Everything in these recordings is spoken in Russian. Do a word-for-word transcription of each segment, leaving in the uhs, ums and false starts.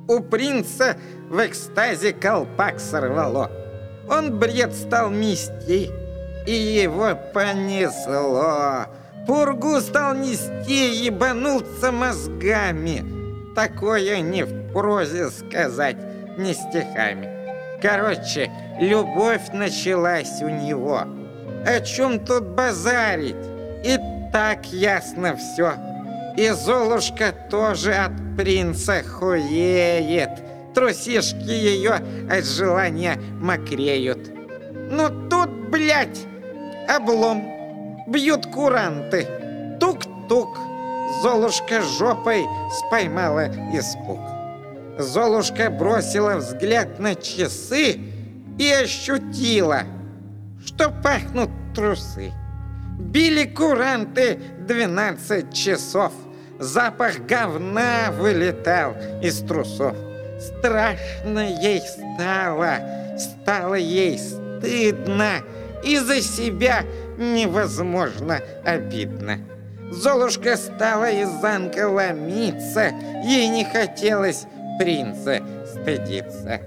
У принца в экстазе колпак сорвало. Он бред стал мести, и его понесло. Пургу стал нести, ебануться мозгами. Такое не в прозе сказать, не стихами. Короче, любовь началась у него. О чем тут базарить? И так ясно все. И Золушка тоже от принца хуеет. Трусишки ее от желания мокреют. Ну тут, блядь, облом. Бьют куранты. Тук-тук. Золушка жопой споймала испуг. Золушка бросила взгляд на часы и ощутила, что пахнут трусы. Били куранты двенадцать часов. Запах говна вылетал из трусов. Страшно ей стало, стало ей стыдно, и за себя невозможно обидно. Золушка стала из замка ломиться, ей не хотелось принца стыдиться.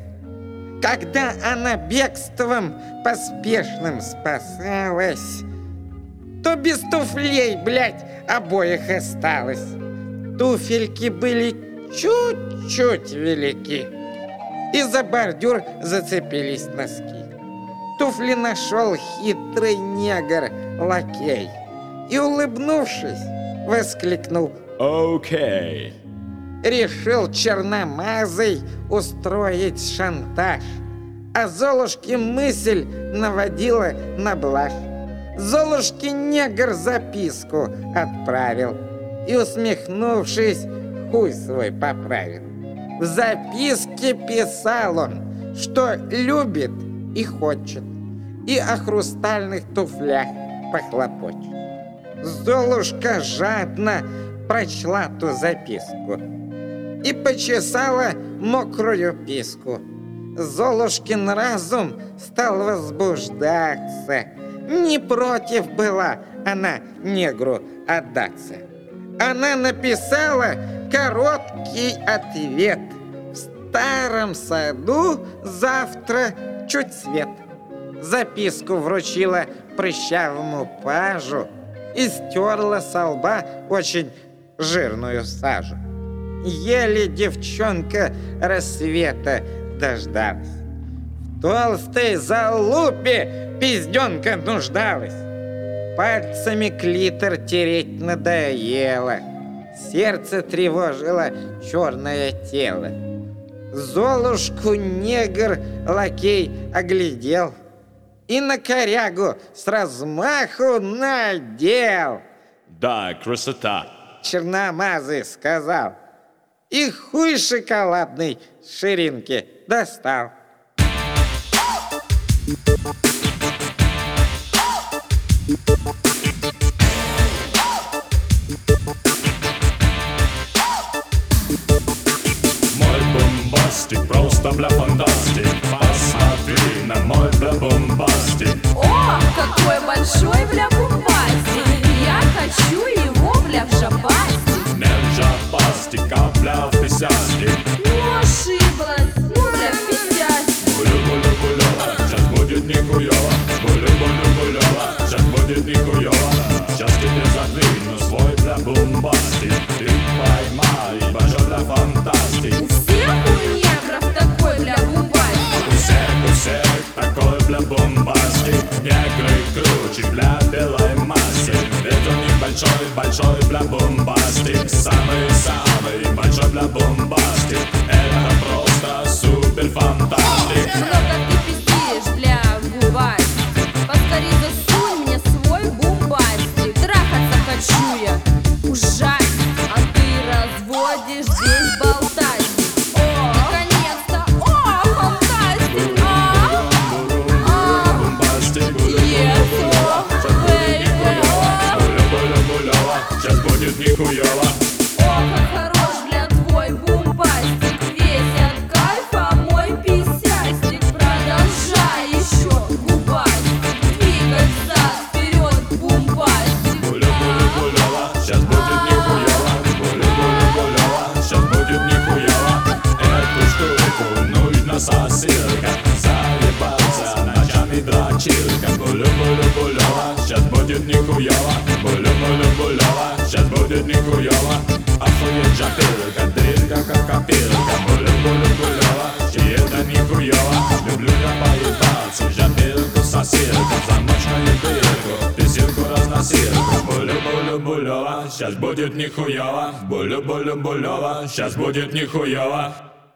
Когда она бегством поспешным спасалась, то без туфлей, блядь, обоих осталось. Туфельки были чуть-чуть велики, и за бордюр зацепились носки. Туфли нашел хитрый негр-лакей и, улыбнувшись, воскликнул: «Окей». Решил черномазый устроить шантаж, а Золушке мысль наводила на блажь. Золушке негр записку отправил и, усмехнувшись, хуй свой поправил. В записке писал он, что любит и хочет, и о хрустальных туфлях похлопочет. Золушка жадно прочла ту записку и почесала мокрую писку. Золушкин разум стал возбуждаться. Не против была она негру отдаться. Она написала короткий ответ: в старом саду завтра чуть свет. Записку вручила прыщавому пажу и стерла со лба очень жирную сажу. Еле девчонка рассвета дождалась. В толстой залупе пизденка нуждалась. Пальцами клитор тереть надоело. Сердце тревожило черное тело. Золушку негр-лакей оглядел и на корягу с размаху надел. Да, красота. Черномазый сказал и хуй шоколадной ширинки достал. Мой бомбастик, просто бля фантастик. Посмотри на мой бля бомбастик. О, какой большой бля бомбастик. Я хочу его бля в жопастик. Не в жопастик, а бля в писястик. Ну ошиблась, ну бля в писястик. Гулю-гулю-гулёва, сейчас будет не хуёво. Гулю-гулю-гулёва, сейчас будет не хуёво. Сейчас тебе задвину свой бля бомбастик. Ты поймай большой бля фантастик. У всех у негров такой бля бомбастик. У всех, у всех такой бля бомбастик. Негры круче бля белой массы. Ведь у них большой, большой бля бомбастик. Самый-самый большой бля бомбастик. Это просто супер фантастик. Много ты пиздишь, бля, губастик. Поскорей засунь мне свой бомбастик. Трахаться хочу я, ужастик. А ты разводишь здесь болтастик. О, наконец-то, о, фантастик. А, а, Бомбастик, yes, о, baby, о. сейчас будет нихуёво. О, как хорош, бля, твой бомбастик. Весь от кайфа мой писястик. Продолжай еще губастик. Двигать зад, вперед, бомбастик. Гуля-гуля-гулёва, сейчас будет нихуёво. Гуля-гуля-гулёва, сейчас будет булю-булю-булева, сейчас будет нихуёво. Булю-булю-булева, сейчас будет нихуёво. Охуеть жопилка, дрелька как копилка. Булю-булю-булева, и это нихуёво. Люблю я поебаться, жопилку сосилку, замочную дырку, писилку разносилку. Булю-булю-булева, сейчас будет нихуёво. Булю-булю-булева, сейчас будет нихуёво.